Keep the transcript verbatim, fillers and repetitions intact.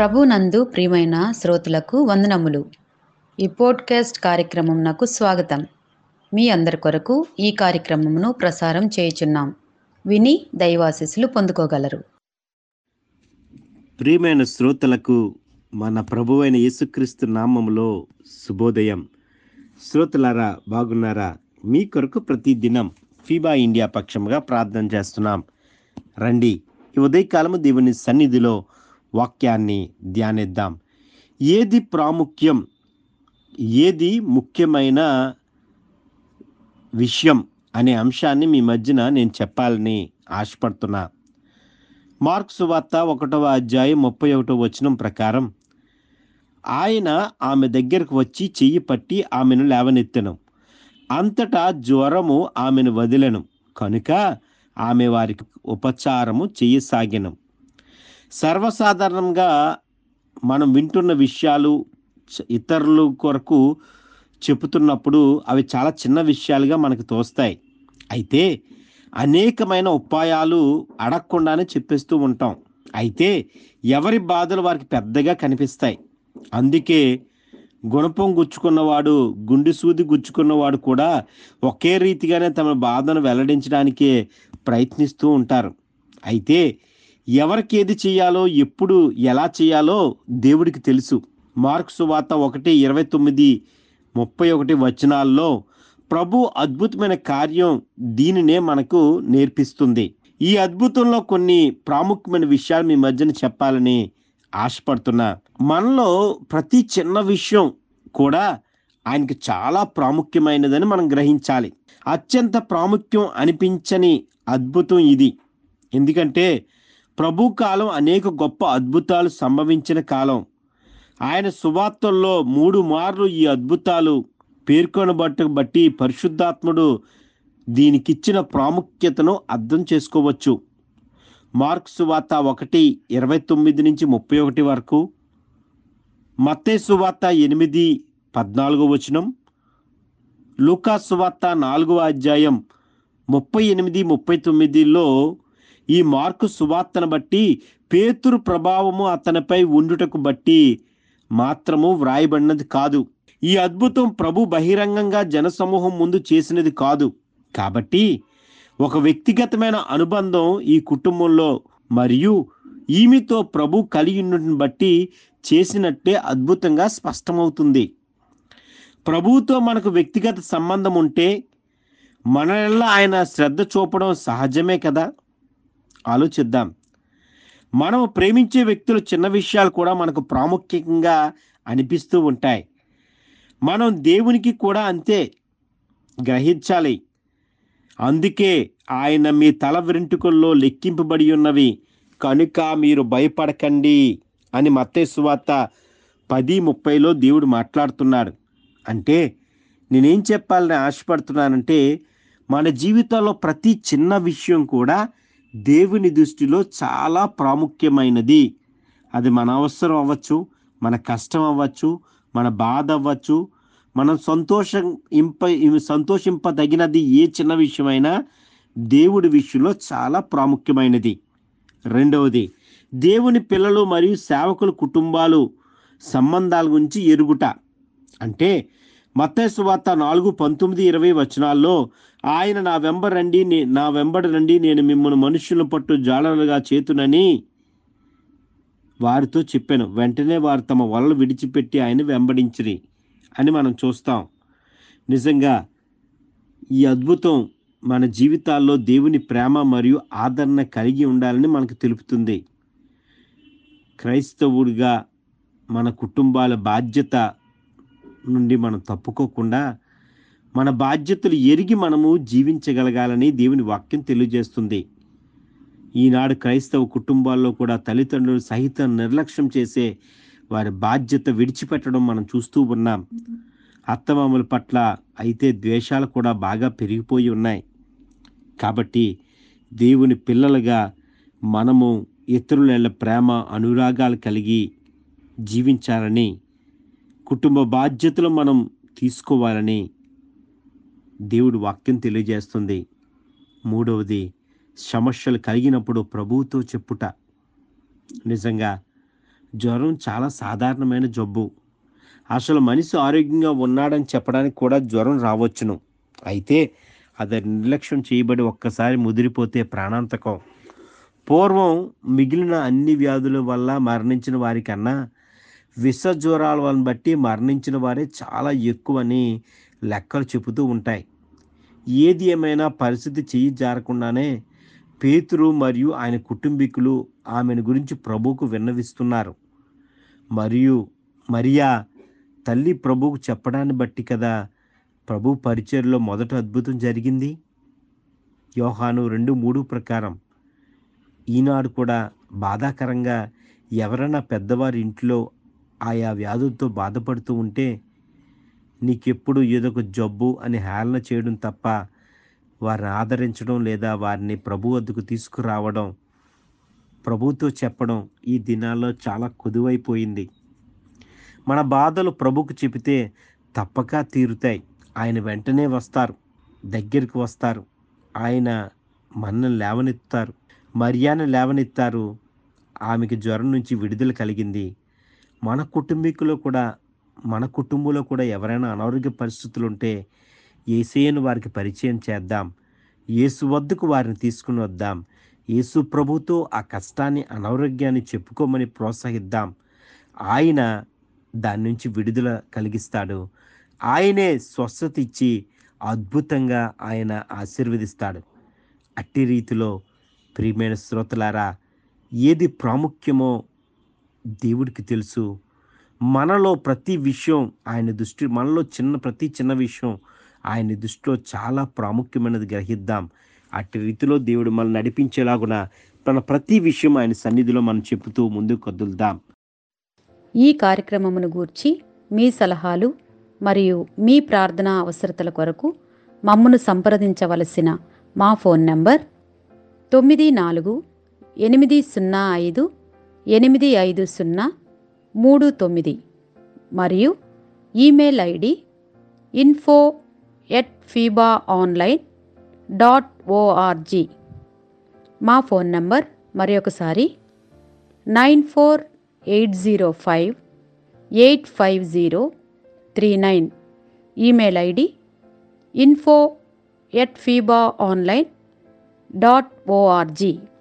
ప్రభునందు ప్రియమైన శ్రోతలకు వందనములు. ఈ పోడ్కాస్ట్ కార్యక్రమం నాకు స్వాగతం. మీ అందరి కొరకు ఈ కార్యక్రమమును ప్రసారం చేయుచున్నాం. విని దైవాశీస్సులు పొందుకోగలరు. ప్రియమైన శ్రోతలకు మన ప్రభువైన యేసుక్రీస్తు నామములో శుభోదయం. శ్రోతలారా, బాగున్నారా? మీ కొరకు ప్రతి దినం ఫీబా ఇండియా పక్షముగా ప్రార్థన చేస్తున్నాం. రండి, ఈ ఉదయకాలము దేవుని సన్నిధిలో వాక్యాన్ని ధ్యానిద్దాం. ఏది ప్రాముఖ్యం, ఏది ముఖ్యమైన విషయం అనే అంశాన్ని మీ మధ్యన నేను చెప్పాలని ఆశపడుతున్నా. మార్కు సువార్త ఒకటవ అధ్యాయం ముప్పై ఒకటవ వచనం ప్రకారం, ఆయన ఆమె దగ్గరకు వచ్చి చెయ్యి పట్టి ఆమెను లేవనెత్తెను. అంతటా జ్వరము ఆమెను వదిలెను కనుక ఆమె వారికి ఉపచారము చెయ్యసాగెను. సర్వసాధారణంగా మనం వింటున్న విషయాలు ఇతరుల కొరకు చెబుతున్నప్పుడు అవి చాలా చిన్న విషయాలుగా మనకు తోస్తాయి. అయితే అనేకమైన ఉపాయాలు అడగకుండానే చెప్పేస్తూ ఉంటాం. అయితే ఎవరి బాధలు వారికి పెద్దగా కనిపిస్తాయి. అందుకే గుణపం గుచ్చుకున్నవాడు, గుండె సూది గుచ్చుకున్నవాడు కూడా ఒకే రీతిగానే తమ బాధను వెల్లడించడానికే ప్రయత్నిస్తూ ఉంటారు. అయితే ఎవరికి ఏది చేయాలో, ఎప్పుడు ఎలా చేయాలో దేవుడికి తెలుసు. మార్కు సువార్త ఒకటి ఇరవై తొమ్మిది ముప్పై ఒకటి వచనాల్లో ప్రభు అద్భుతమైన కార్యం దీనినే మనకు నేర్పిస్తుంది. ఈ అద్భుతంలో కొన్ని ప్రాముఖ్యమైన విషయాలు మీ మధ్యన చెప్పాలని ఆశపడుతున్నా. మనలో ప్రతి చిన్న విషయం కూడా ఆయనకి చాలా ప్రాముఖ్యమైనదని మనం గ్రహించాలి. అత్యంత ప్రాముఖ్యం అనిపించని అద్భుతం ఇది. ఎందుకంటే ప్రభు కాలం అనేక గొప్ప అద్భుతాలు సంభవించిన కాలం. ఆయన సువార్తల్లో మూడు మార్లు ఈ అద్భుతాలు పేర్కొనబట్టు బట్టి పరిశుద్ధాత్ముడు దీనికిచ్చిన ప్రాముఖ్యతను అర్థం చేసుకోవచ్చు. మార్కు సువార్త ఒకటి ఇరవై తొమ్మిది నుంచి ముప్పై ఒకటి వరకు, మత్తయి సువార్త ఎనిమిది పద్నాలుగో వచనం, లూకా సువార్త నాలుగవ అధ్యాయం ముప్పై ఎనిమిది ముప్పై తొమ్మిదిలో ఈ మార్కు సువార్తను బట్టి పేతురు ప్రభావము అతనిపై ఉండుటకు బట్టి మాత్రము వ్రాయబడినది కాదు. ఈ అద్భుతం ప్రభు బహిరంగంగా జనసమూహం ముందు చేసినది కాదు. కాబట్టి ఒక వ్యక్తిగతమైన అనుబంధం ఈ కుటుంబంలో మరియు ఈమెతో ప్రభు కలిగి ఉండటం బట్టి చేసినట్టే అద్భుతంగా స్పష్టమవుతుంది. ప్రభువుతో మనకు వ్యక్తిగత సంబంధం ఉంటే మనల్ని ఆయన శ్రద్ధ చూపడం సహజమే కదా. ఆలోచిద్దాం. మనం ప్రేమించే వ్యక్తులు చిన్న విషయాలు కూడా మనకు ప్రాముఖ్యంగా అనిపిస్తూ ఉంటాయి. మనం దేవునికి కూడా అంతే గ్రహించాలి. అందుకే ఆయన మీ తల వెంట్రుకల్లో లెక్కింపబడి ఉన్నవి కనుక మీరు భయపడకండి అని మత్తయి సువార్త పది ముప్పైలో దేవుడు మాట్లాడుతున్నాడు. అంటే నేనేం చెప్పాలని ఆశపడుతున్నానంటే, మన జీవితంలో ప్రతి చిన్న విషయం కూడా దేవుని దృష్టిలో చాలా ప్రాముఖ్యమైనది. అది మన అవసరం అవ్వచ్చు, మన కష్టం అవ్వచ్చు, మన బాధ అవ్వచ్చు, మనం సంతోషం ఇంప సంతోషింపదగినది ఏ చిన్న విషయమైనా దేవుడి విషయంలో చాలా ప్రాముఖ్యమైనది. రెండవది, దేవుని పిల్లలు మరియు సేవకుల కుటుంబాలు సంబంధాల గురించి ఎరుగుట. అంటే మత్తయి సువార్త నాలుగు పంతొమ్మిది ఇరవై వచనాల్లో ఆయన నా వెంబడి రండి నా వెంబడి రండి నేను మిమ్మల్ని మనుషులను పట్టు జాలరులుగా చేతునని వారితో చెప్పాను. వెంటనే వారు తమ వలలు విడిచిపెట్టి ఆయన వెంబడించిరి అని మనం చూస్తాం. నిజంగా ఈ అద్భుతం మన జీవితాల్లో దేవుని ప్రేమ మరియు ఆదరణ కలిగి ఉండాలని మనకు తెలుపుతుంది. క్రైస్తవుడిగా మన కుటుంబాల బాధ్యత నుండి మనం తప్పుకోకుండా మన బాధ్యతలు ఎరిగి మనము జీవించగలగాలని దేవుని వాక్యం తెలియజేస్తుంది. ఈనాడు క్రైస్తవ కుటుంబాల్లో కూడా తల్లిదండ్రులు సహితం నిర్లక్ష్యం చేసే వారి బాధ్యత విడిచిపెట్టడం మనం చూస్తూ ఉన్నాం. అత్తమామల పట్ల అయితే ద్వేషాలు కూడా బాగా పెరిగిపోయి ఉన్నాయి. కాబట్టి దేవుని పిల్లలుగా మనము ఇతరుల ప్రేమ అనురాగాలు కలిగి జీవించాలని, కుటుంబ బాధ్యతలు మనం తీసుకోవాలని దేవుడి వాక్యం తెలియజేస్తుంది. మూడవది, సమస్యలు కలిగినప్పుడు ప్రభువుతో చెప్పుట. నిజంగా జ్వరం చాలా సాధారణమైన జబ్బు. అసలు మనిషి ఆరోగ్యంగా ఉన్నాడని చెప్పడానికి కూడా జ్వరం రావచ్చును. అయితే అది నిర్లక్ష్యం చేయబడి ఒక్కసారి ముదిరిపోతే ప్రాణాంతకం. పూర్వం మిగిలిన అన్ని వ్యాధుల వల్ల మరణించిన వారికన్నా విష జ్వరాలను బట్టి మరణించిన వారే చాలా ఎక్కువని లెక్కలు చెబుతూ ఉంటాయి. ఏది ఏమైనా పరిస్థితి చెయ్యి జారకుండానే పేతురు మరియు ఆయన కుటుంబీకులు ఆమెను గురించి ప్రభువుకు విన్నవిస్తున్నారు. మరియు మరియా తల్లి ప్రభువుకు చెప్పడాన్ని బట్టి కదా ప్రభు పరిచర్యలో మొదట అద్భుతం జరిగింది. యోహాను రెండు మూడు ప్రకారం ఈనాడు కూడా బాధాకరంగా ఎవరైనా పెద్దవారి ఇంట్లో ఆయా వ్యాధులతో బాధపడుతూ ఉంటే నీకెప్పుడు ఏదో ఒక జబ్బు అని హేళన చేయడం తప్ప వారిని ఆదరించడం లేదా వారిని ప్రభు వద్దకు తీసుకురావడం, ప్రభుతో చెప్పడం ఈ దినాల్లో చాలా కొదువైపోయింది. మన బాధలు ప్రభుకు చెబితే తప్పక తీరుతాయి. ఆయన వెంటనే వస్తారు, దగ్గరికి వస్తారు. ఆయన మనల్ని లేవనెత్తారు. మరియాను లేవనెత్తారు. ఆమెకి జ్వరం నుంచి విడుదల కలిగింది. మన కుటుంబీకులు కూడా మన కుటుంబంలో కూడా ఎవరైనా అనారోగ్య పరిస్థితులు ఉంటే యేసయ్యను వారికి పరిచయం చేద్దాం. యేసు వద్దకు వారిని తీసుకుని వద్దాం. యేసు ప్రభుతో ఆ కష్టాన్ని, అనారోగ్యాన్ని చెప్పుకోమని ప్రోత్సహిద్దాం. ఆయన దాని నుంచి విడుదల కలిగిస్తాడు. ఆయనే స్వస్థత ఇచ్చి అద్భుతంగా ఆయన ఆశీర్వదిస్తాడు. అట్టి రీతిలో ప్రియమైన శ్రోతలారా, ఏది ప్రాముఖ్యమో దేవుడికి తెలుసు. మనలో ప్రతి విషయం ఆయన దృష్టి మనలో చిన్న ప్రతి చిన్న విషయం ఆయన దృష్టిలో చాలా ప్రాముఖ్యమైనది గ్రహిద్దాం. అట్టి రీతిలో దేవుడు మనం నడిపించేలాగున మన ప్రతి విషయం ఆయన సన్నిధిలో మనం చెబుతూ ముందుకు కదులుదాం. ఈ కార్యక్రమమును గూర్చి మీ సలహాలు మరియు మీ ప్రార్థనా అవసరతల కొరకు మమ్మను సంప్రదించవలసిన మా ఫోన్ నంబర్ తొమ్మిది నాలుగు ఎనిమిది సున్నా ఐదు ఎనిమిది ఐదు సున్నా మూడు తొమ్మిది మరియు email ID info at Feeba online dot O R G. మా ఫోన్ నంబర్ మరి ఒకసారి nine four eight zero five eight five zero three nine. Email ID info at Feeba online dot ORG.